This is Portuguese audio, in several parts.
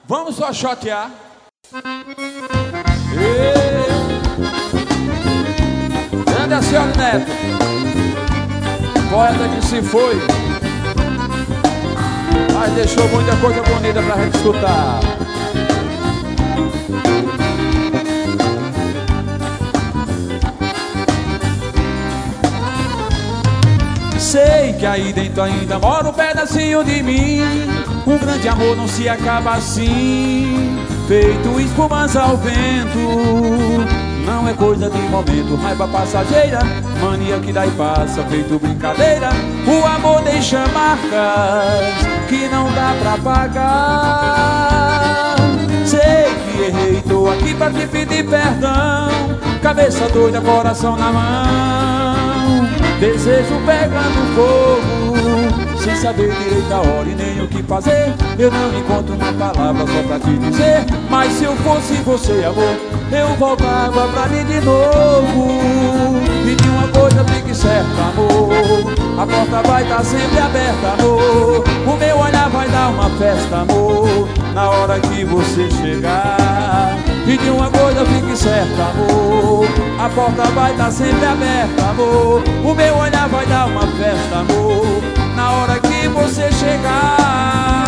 Vamos só chotear. Grande a senhora Neto, poeta que se foi, mas deixou muita coisa bonita pra gente escutar. Sei que aí dentro ainda mora um pedacinho de mim. Um grande amor não se acaba assim, feito espumas ao vento. Não é coisa de momento, raiva passageira, mania que dá e passa, feito brincadeira. O amor deixa marcas que não dá pra pagar. Sei que errei, tô aqui pra te pedir perdão. Cabeça doida, coração na mão, desejo pegando fogo, sem saber direito a hora e nem o que fazer. Eu não encontro uma palavra só pra te dizer, mas se eu fosse você, amor, eu voltava pra mim de novo. E de uma coisa fique certa, amor, a porta vai estar sempre aberta, amor. O meu olhar vai dar uma festa, amor, na hora que você chegar. E de uma coisa fique certa, amor, a porta vai estar sempre aberta, amor. O meu olhar vai dar uma festa, amor, na hora que você chegar.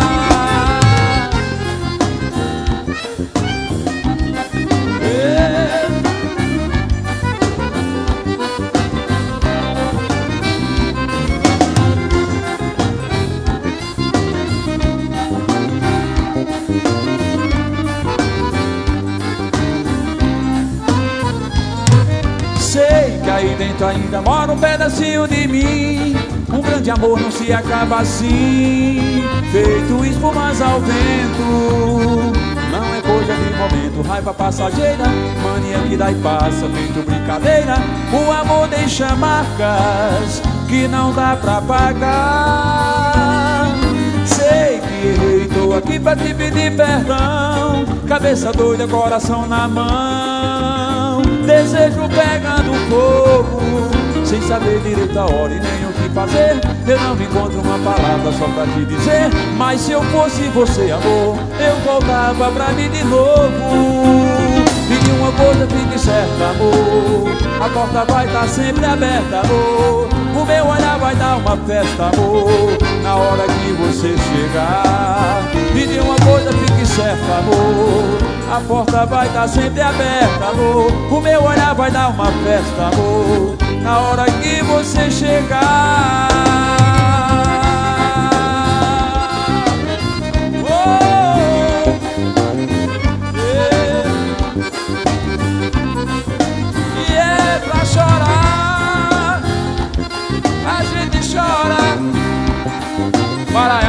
Sei que aí dentro ainda mora um pedacinho de mim. Um grande amor não se acaba assim, feito espumas ao vento. Não é coisa de momento, raiva passageira, mania que dá e passa, feito brincadeira. O amor deixa marcas que não dá pra pagar. Sei que errei, tô aqui pra te pedir perdão. Cabeça doida, coração na mão, desejo pegando fogo, sem saber direito a hora e nem o que fazer. Eu não encontro uma palavra só pra te dizer, mas se eu fosse você, amor, eu voltava pra mim de novo. E de uma coisa fique certa, amor, a porta vai estar sempre aberta, amor. O meu olhar vai dar uma festa, amor, na hora que você chegar. E de uma coisa fique certa, amor, a porta vai estar sempre aberta, amor. O meu olhar vai dar uma festa, amor, na hora que você chegar. Oh, yeah. E é pra chorar, a gente chora. Para